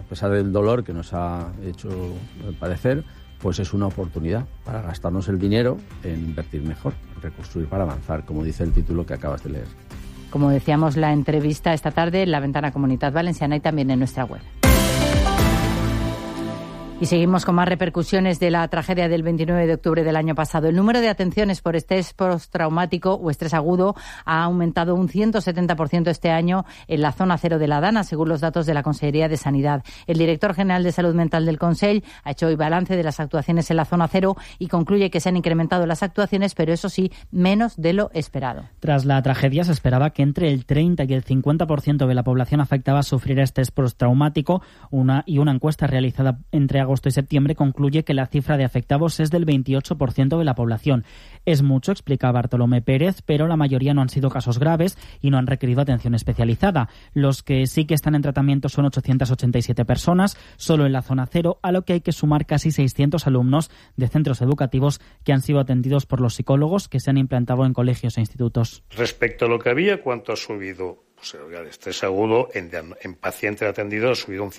pesar del dolor que nos ha hecho padecer, pues es una oportunidad para gastarnos el dinero en invertir mejor, en reconstruir para avanzar, como dice el título que acabas de leer. Como decíamos, la entrevista esta tarde en La Ventana Comunitat Valenciana y también en nuestra web. Y seguimos con más repercusiones de la tragedia del 29 de octubre del año pasado. El número de atenciones por estrés postraumático o estrés agudo ha aumentado un 170% este año en la zona cero de la Dana, según los datos de la Consellería de Sanidad. El director general de Salud Mental del Consell ha hecho hoy balance de las actuaciones en la zona cero y concluye que se han incrementado las actuaciones, pero eso sí, menos de lo esperado. Tras la tragedia se esperaba que entre el 30 y el 50% de la población afectada sufriera estrés postraumático. Una encuesta realizada entre agosto y septiembre concluye que la cifra de afectados es del 28% de la población. Es mucho, explica Bartolomé Pérez, pero la mayoría no han sido casos graves y no han requerido atención especializada. Los que sí que están en tratamiento son 887 personas, solo en la zona cero, a lo que hay que sumar casi 600 alumnos de centros educativos que han sido atendidos por los psicólogos que se han implantado en colegios e institutos. Respecto a lo que había, ¿cuánto ha subido? Pues el estrés agudo en pacientes atendidos ha subido un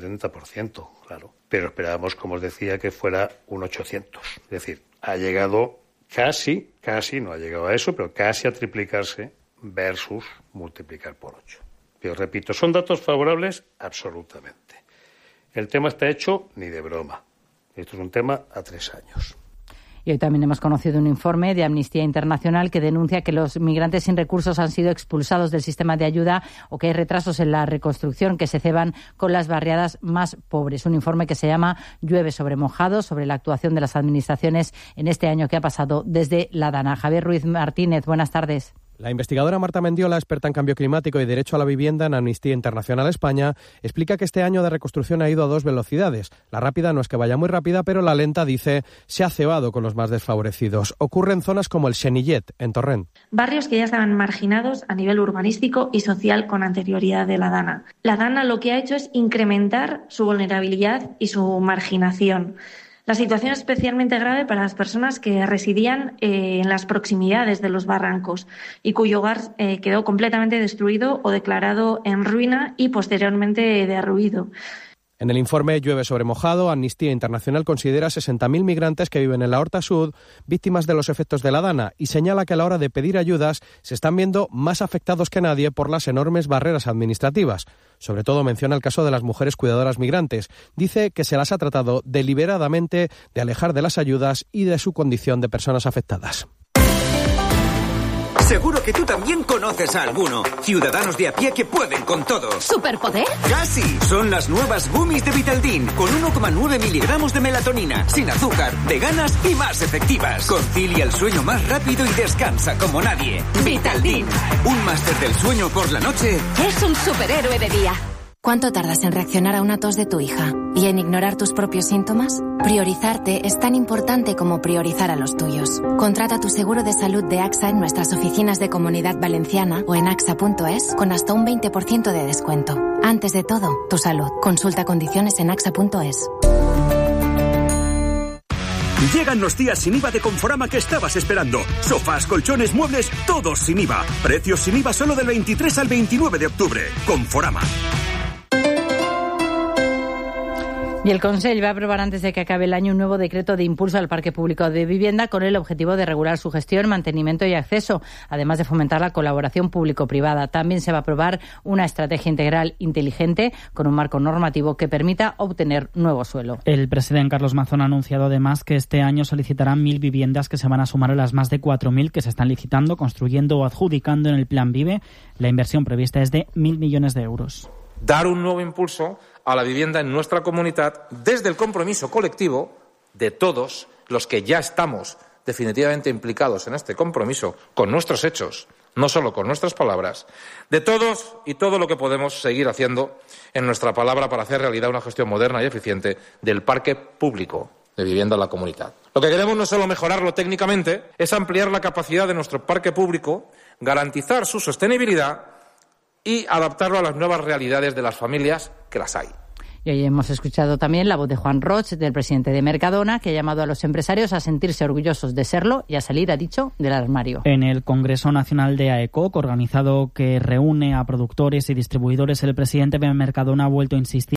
170%, claro. Pero esperábamos, como os decía, que fuera un 800. Es decir, ha llegado casi, no ha llegado a eso, pero casi a triplicarse versus multiplicar por 8. Pero repito, ¿son datos favorables? Absolutamente. El tema está hecho ni de broma. Esto es un tema a 3 años. Y hoy también hemos conocido un informe de Amnistía Internacional que denuncia que los migrantes sin recursos han sido expulsados del sistema de ayuda o que hay retrasos en la reconstrucción que se ceban con las barriadas más pobres. Un informe que se llama Llueve sobre mojado, sobre la actuación de las administraciones en este año que ha pasado desde la Dana. Javier Ruiz Martínez, buenas tardes. La investigadora Marta Mendiola, experta en cambio climático y derecho a la vivienda en Amnistía Internacional España, explica que este año de reconstrucción ha ido a 2 velocidades. La rápida no es que vaya muy rápida, pero la lenta, dice, se ha cebado con los más desfavorecidos. Ocurre en zonas como el Xenillet, en Torrent. Barrios que ya estaban marginados a nivel urbanístico y social con anterioridad de la Dana. La Dana lo que ha hecho es incrementar su vulnerabilidad y su marginación. La situación es especialmente grave para las personas que residían en las proximidades de los barrancos y cuyo hogar quedó completamente destruido o declarado en ruina y posteriormente derruido. En el informe Llueve sobre mojado, Amnistía Internacional considera 60.000 migrantes que viven en la Horta Sud víctimas de los efectos de la Dana y señala que a la hora de pedir ayudas se están viendo más afectados que nadie por las enormes barreras administrativas. Sobre todo menciona el caso de las mujeres cuidadoras migrantes. Dice que se las ha tratado deliberadamente de alejar de las ayudas y de su condición de personas afectadas. Seguro que tú también conoces a alguno. Ciudadanos de a pie que pueden con todo. ¿Superpoder? ¡Casi! Son las nuevas gummies de Vitaldin, con 1,9 miligramos de melatonina, sin azúcar, veganas y más efectivas. Concilia el sueño más rápido y descansa como nadie. Vitaldin, un máster del sueño por la noche. Es un superhéroe de día. ¿Cuánto tardas en reaccionar a una tos de tu hija? ¿Y en ignorar tus propios síntomas? Priorizarte es tan importante como priorizar a los tuyos. Contrata tu seguro de salud de AXA en nuestras oficinas de Comunidad Valenciana o en axa.es con hasta un 20% de descuento. Antes de todo, tu salud. Consulta condiciones en axa.es. Llegan los días sin IVA de Conforama que estabas esperando. Sofás, colchones, muebles, todos sin IVA. Precios sin IVA solo del 23 al 29 de octubre. Conforama. Y el Consell va a aprobar antes de que acabe el año un nuevo decreto de impulso al parque público de vivienda con el objetivo de regular su gestión, mantenimiento y acceso, además de fomentar la colaboración público-privada. También se va a aprobar una estrategia integral inteligente con un marco normativo que permita obtener nuevo suelo. El presidente Carlos Mazón ha anunciado además que este año solicitarán 1.000 viviendas que se van a sumar a las más de 4.000 que se están licitando, construyendo o adjudicando en el Plan Vive. La inversión prevista es de 1.000 millones de euros. Dar un nuevo impulso a la vivienda en nuestra comunidad desde el compromiso colectivo de todos los que ya estamos definitivamente implicados en este compromiso con nuestros hechos, no solo con nuestras palabras, de todos y todo lo que podemos seguir haciendo en nuestra palabra para hacer realidad una gestión moderna y eficiente del parque público de vivienda en la comunidad. Lo que queremos no es solo mejorarlo técnicamente, es ampliar la capacidad de nuestro parque público, garantizar su sostenibilidad y adaptarlo a las nuevas realidades de las familias que las hay. Y hoy hemos escuchado también la voz de Juan Roig, del presidente de Mercadona, que ha llamado a los empresarios a sentirse orgullosos de serlo y a salir, ha dicho, del armario. En el Congreso Nacional de AECOC, organizado que reúne a productores y distribuidores, el presidente de Mercadona ha vuelto a insistir